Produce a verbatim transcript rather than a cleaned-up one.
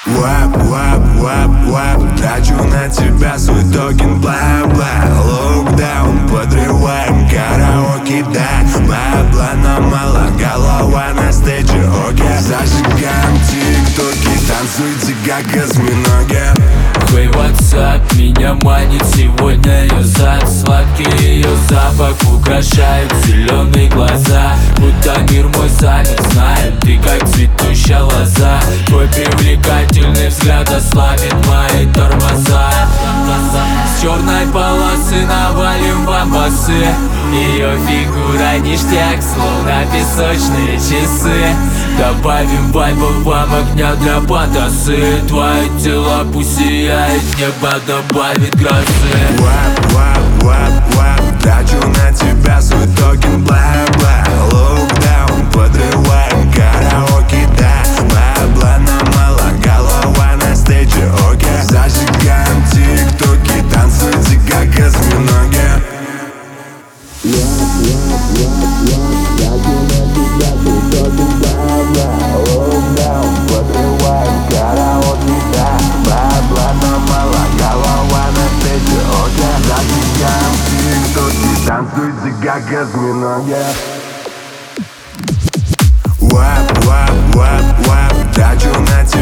Вап, вап, вап, вап, трачу на тебя свой токен, бла-бла. Локдаун, подрываем караоке, да. Бабла нам мало, голова на стейдже, окей. Зажигаем тиктоки, танцуйте как осьминоги. Хей, WhatsApp, меня манит сегодня ее зад. Сладкий ее запах украшает зеленые глаза. Будто мир мой замер, знаю, ты как цветущая лоза. Твой привлекательный взгляд ослабит мои тормоза. С черной полосы навалим бамбасы. Ее фигура ништяк, словно песочные часы. Добавим вайбов вам огня для потасы. Твое тело пусть сияет, небо добавит грозы. Вап, вап, вап, вап, трачу на тебя свой токен, бла-бла. Локдаун, подрываем караоке, да. Бабла нам мало, голова на стейдже, окей. Зажигаем тиктоки, танцуйте как осьминоги. Танцуйте как осьминоги. Вап, вап, вап, вап, трачу на тебя